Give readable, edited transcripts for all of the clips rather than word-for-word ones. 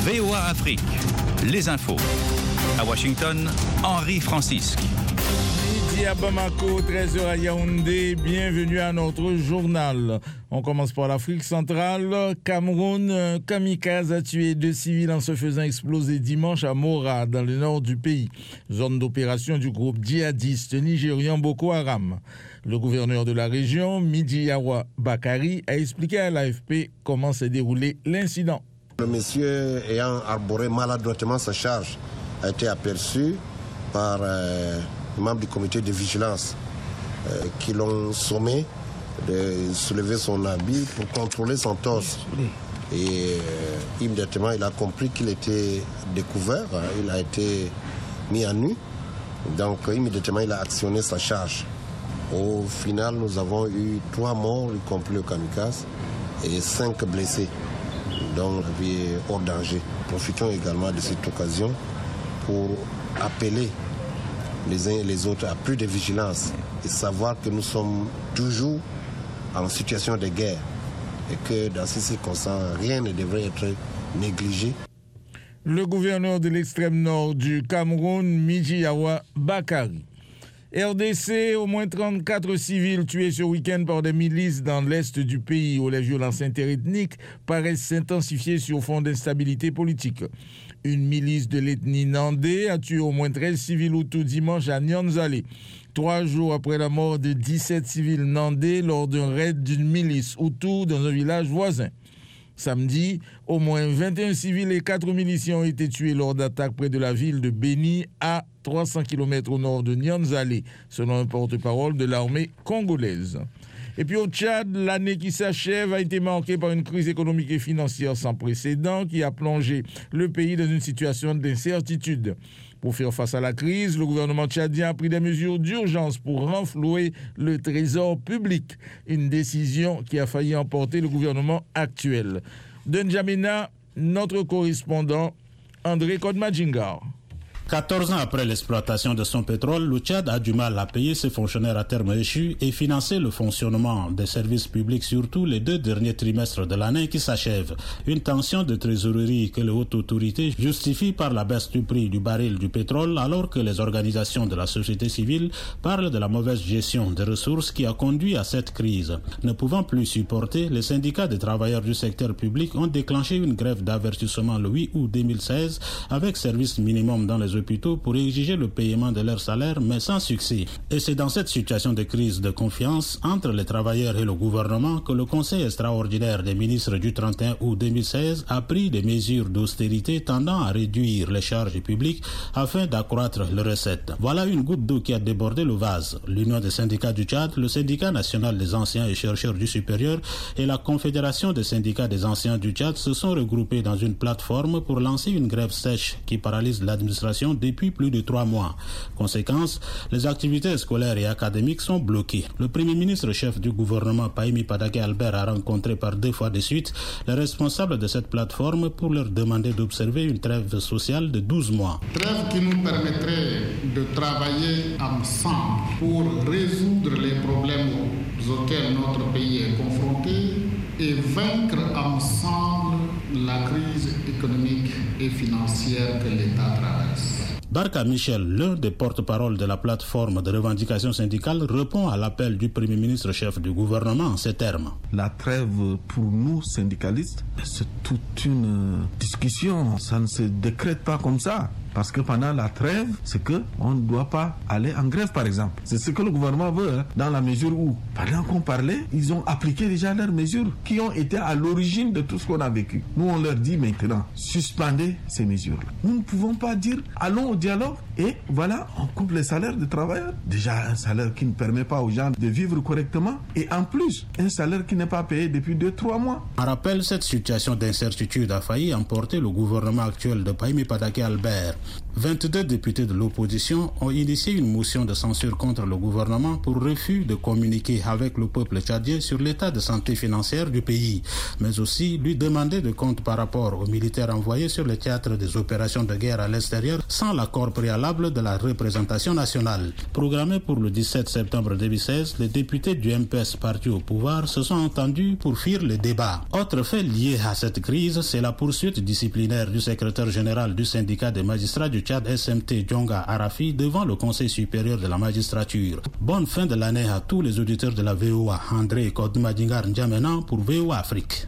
VOA Afrique, les infos. À Washington, Henri Francisque. Midi à Bamako, 13h à Yaoundé, bienvenue à notre journal. On commence par l'Afrique centrale. Cameroun, un kamikaze a tué 2 civils en se faisant exploser dimanche à Mora, dans le nord du pays, zone d'opération du groupe djihadiste nigérian Boko Haram. Le gouverneur de la région, Midiyawa Bakari, a expliqué à l'AFP comment s'est déroulé l'incident. Le monsieur ayant arboré maladroitement sa charge a été aperçu par les membres du comité de vigilance qui l'ont sommé de soulever son habit pour contrôler son torse. Et immédiatement, il a compris qu'il était découvert, il a été mis à nu. Donc immédiatement, il a actionné sa charge. Au final, nous avons eu 3 morts, y compris le kamikaze, et 5 blessés, dont la vie est hors danger. Profitons également de cette occasion pour appeler les uns et les autres à plus de vigilance et savoir que nous sommes toujours en situation de guerre et que dans ces circonstances, rien ne devrait être négligé. Le gouverneur de l'extrême nord du Cameroun, Midiyawa Bakari. RDC, au moins 34 civils tués ce week-end par des milices dans l'est du pays où les violences interethniques paraissent s'intensifier sur fond d'instabilité politique. Une milice de l'ethnie Nandé a tué au moins 13 civils Hutus dimanche à Nyanzale, 3 jours après la mort de 17 civils Nandé lors d'un raid d'une milice Hutu dans un village voisin. Samedi, au moins 21 civils et 4 miliciens ont été tués lors d'attaques près de la ville de Beni, à 300 km au nord de Nyanzale, selon un porte-parole de l'armée congolaise. Et puis au Tchad, l'année qui s'achève a été marquée par une crise économique et financière sans précédent qui a plongé le pays dans une situation d'incertitude. Pour faire face à la crise, le gouvernement tchadien a pris des mesures d'urgence pour renflouer le trésor public, une décision qui a failli emporter le gouvernement actuel. De N'Djamena, notre correspondant André Kodmadjingar. 14 ans après l'exploitation de son pétrole, le Tchad a du mal à payer ses fonctionnaires à terme échus et financer le fonctionnement des services publics, surtout les 2 derniers trimestres de l'année qui s'achèvent. Une tension de trésorerie que les hautes autorités justifient par la baisse du prix du baril du pétrole, alors que les organisations de la société civile parlent de la mauvaise gestion des ressources qui a conduit à cette crise. Ne pouvant plus supporter, les syndicats des travailleurs du secteur public ont déclenché une grève d'avertissement le 8 août 2016 avec service minimum dans les hôpitaux pour exiger le paiement de leur salaire, mais sans succès. Et c'est dans cette situation de crise de confiance entre les travailleurs et le gouvernement que le Conseil extraordinaire des ministres du 31 août 2016 a pris des mesures d'austérité tendant à réduire les charges publiques afin d'accroître les recettes. Voilà une goutte d'eau qui a débordé le vase. L'Union des syndicats du Tchad, le syndicat national des anciens et chercheurs du supérieur et la Confédération des syndicats des anciens du Tchad se sont regroupés dans une plateforme pour lancer une grève sèche qui paralyse l'administration depuis plus de 3 mois. Conséquence, les activités scolaires et académiques sont bloquées. Le Premier ministre chef du gouvernement, Pahimi Padaké Albert, a rencontré par 2 fois de suite les responsables de cette plateforme pour leur demander d'observer une trêve sociale de 12 mois. Trêve qui nous permettrait de travailler ensemble pour résoudre les problèmes auxquels notre pays est confronté et vaincre ensemble la crise économique et financière que l'État traverse. Barka Michel, l'un des porte-parole de la plateforme de revendication syndicale, répond à l'appel du Premier ministre chef du gouvernement en ces termes. La trêve pour nous syndicalistes, c'est toute une discussion. Ça ne se décrète pas comme ça. Parce que pendant la trêve, c'est qu'on ne doit pas aller en grève, par exemple. C'est ce que le gouvernement veut, dans la mesure où, pendant qu'on parlait, ils ont appliqué déjà leurs mesures qui ont été à l'origine de tout ce qu'on a vécu. Nous, on leur dit maintenant, suspendez ces mesures-là. Nous ne pouvons pas dire, allons au dialogue et voilà, on coupe les salaires des travailleurs. Déjà, un salaire qui ne permet pas aux gens de vivre correctement et en plus, un salaire qui n'est pas payé depuis 2-3 mois. En rappel, cette situation d'incertitude a failli emporter le gouvernement actuel de Pahimi Padaké Albert. 22 députés de l'opposition ont initié une motion de censure contre le gouvernement pour refus de communiquer avec le peuple tchadien sur l'état de santé financière du pays, mais aussi lui demander de comptes par rapport aux militaires envoyés sur le théâtre des opérations de guerre à l'extérieur sans l'accord préalable de la représentation nationale. Programmé pour le 17 septembre 2016, les députés du MPS parti au pouvoir se sont entendus pour fuir les débats. Autre fait lié à cette crise, c'est la poursuite disciplinaire du secrétaire général du syndicat des magistrats du Tchad SMT Djonga Arafi devant le Conseil supérieur de la magistrature. Bonne fin de l'année à tous les auditeurs de la VOA. André Kodmadingar N'Djamena pour VOA Afrique.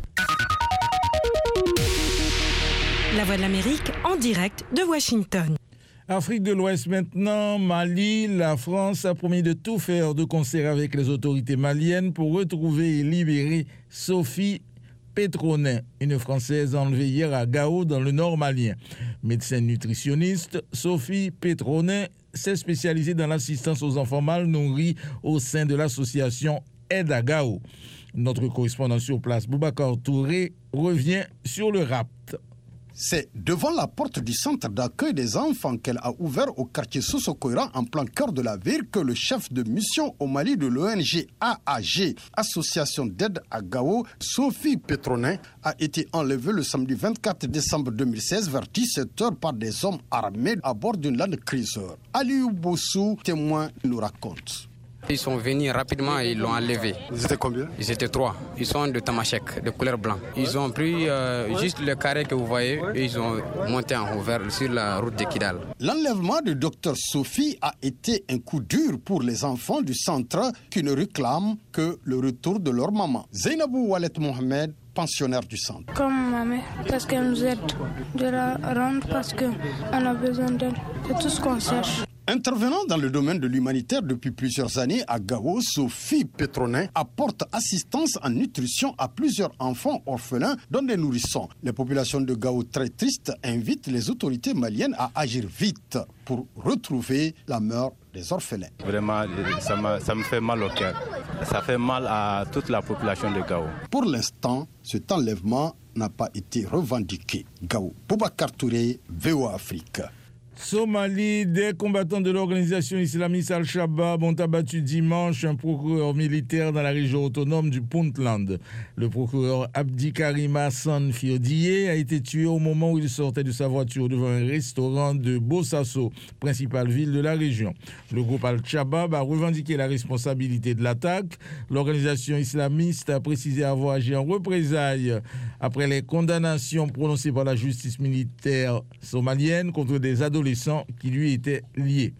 La Voix de l'Amérique en direct de Washington. Afrique de l'Ouest maintenant, Mali, la France a promis de tout faire de concert avec les autorités maliennes pour retrouver et libérer Sophie Petronin, une Française enlevée hier à Gao dans le nord malien. Médecin nutritionniste, Sophie Petronin s'est spécialisée dans l'assistance aux enfants mal nourris au sein de l'association Aide à Gao. Notre correspondant sur place, Boubacar Touré, revient sur le rapt. C'est devant la porte du centre d'accueil des enfants qu'elle a ouvert au quartier Sosokoira en plein cœur de la ville que le chef de mission au Mali de l'ONG AAG, Association d'aide à Gao, Sophie Petronin, a été enlevée le samedi 24 décembre 2016 vers 17h par des hommes armés à bord d'une Land Cruiser. Aliou Bossou, témoin, nous raconte. Ils sont venus rapidement et ils l'ont enlevé. Ils étaient combien? Ils étaient 3. Ils sont de Tamashek, de couleur blanc. Ils ont pris juste le carré que vous voyez et ils ont monté en haut sur la route de Kidal. L'enlèvement de Dr Sophie a été un coup dur pour les enfants du centre qui ne réclament que le retour de leur maman. Zainabou Wallet Mohamed, pensionnaire du centre. Comme ma mère, parce qu'elle nous aide de la rendre parce qu'on a besoin d'elle. C'est tout ce qu'on cherche. Intervenant dans le domaine de l'humanitaire depuis plusieurs années à Gao, Sophie Petronin apporte assistance en nutrition à plusieurs enfants orphelins dont des nourrissons. Les populations de Gao, très tristes, invitent les autorités maliennes à agir vite pour retrouver la mère des orphelins. Vraiment, ça me fait mal au cœur. Ça fait mal à toute la population de Gao. Pour l'instant, cet enlèvement n'a pas été revendiqué. Gao, Boubacar Touré, VOA Afrique. Somalie, des combattants de l'organisation islamiste Al-Shabaab ont abattu dimanche un procureur militaire dans la région autonome du Puntland. Le procureur Abdi Karim Hassan Fiodiye a été tué au moment où il sortait de sa voiture devant un restaurant de Bosaso, principale ville de la région. Le groupe Al-Shabaab a revendiqué la responsabilité de l'attaque. L'organisation islamiste a précisé avoir agi en représailles après les condamnations prononcées par la justice militaire somalienne contre des adolescents qui lui étaient liés.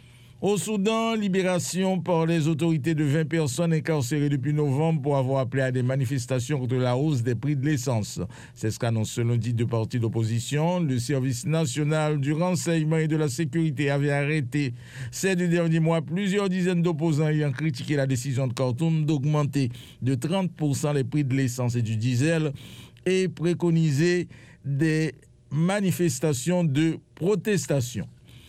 Au Soudan, libération par les autorités de 20 personnes incarcérées depuis novembre pour avoir appelé à des manifestations contre la hausse des prix de l'essence. C'est ce qu'annoncent ce lundi deux partis d'opposition. Le service national du renseignement et de la sécurité avait arrêté ces 2 derniers mois plusieurs dizaines d'opposants ayant critiqué la décision de Khartoum d'augmenter de 30% les prix de l'essence et du diesel et préconisé des manifestations de protestation.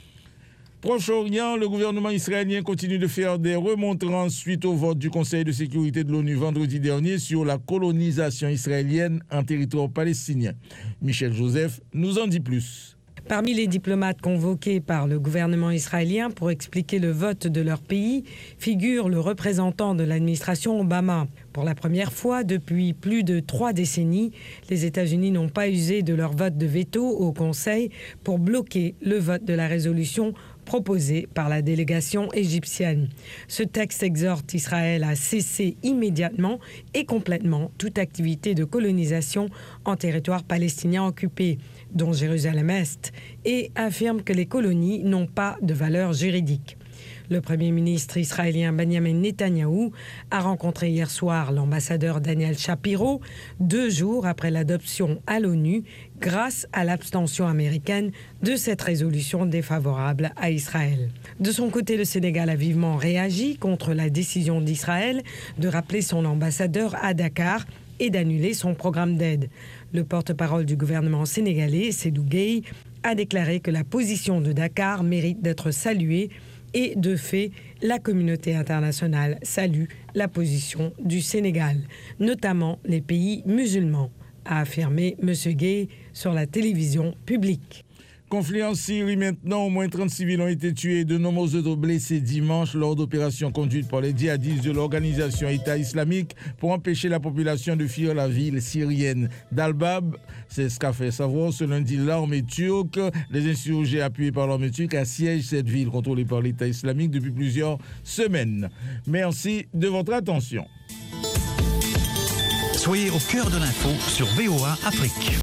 Proche-Orient, le gouvernement israélien continue de faire des remontrances suite au vote du Conseil de sécurité de l'ONU vendredi dernier sur la colonisation israélienne en territoire palestinien. Michel Joseph nous en dit plus. Parmi les diplomates convoqués par le gouvernement israélien pour expliquer le vote de leur pays figure le représentant de l'administration Obama. Pour la première fois depuis plus de 3 décennies, les États-Unis n'ont pas usé de leur vote de veto au Conseil pour bloquer le vote de la résolution proposée par la délégation égyptienne. Ce texte exhorte Israël à cesser immédiatement et complètement toute activité de colonisation en territoire palestinien occupé, dont Jérusalem-Est, et affirme que les colonies n'ont pas de valeur juridique. Le Premier ministre israélien Benjamin Netanyahou a rencontré hier soir l'ambassadeur Daniel Shapiro, 2 jours après l'adoption à l'ONU, grâce à l'abstention américaine de cette résolution défavorable à Israël. De son côté, le Sénégal a vivement réagi contre la décision d'Israël de rappeler son ambassadeur à Dakar et d'annuler son programme d'aide. Le porte-parole du gouvernement sénégalais, Seydou Gueye, a déclaré que la position de Dakar mérite d'être saluée et de fait, la communauté internationale salue la position du Sénégal, notamment les pays musulmans, a affirmé M. Gueye sur la télévision publique. Conflit en Syrie maintenant, au moins 30 civils ont été tués et de nombreux autres blessés dimanche lors d'opérations conduites par les djihadistes de l'organisation État islamique pour empêcher la population de fuir la ville syrienne d'Al-Bab. C'est ce qu'a fait savoir ce lundi l'armée turque. Les insurgés appuyés par l'armée turque assiègent cette ville contrôlée par l'État islamique depuis plusieurs semaines. Merci de votre attention. Soyez au cœur de l'info sur VOA Afrique.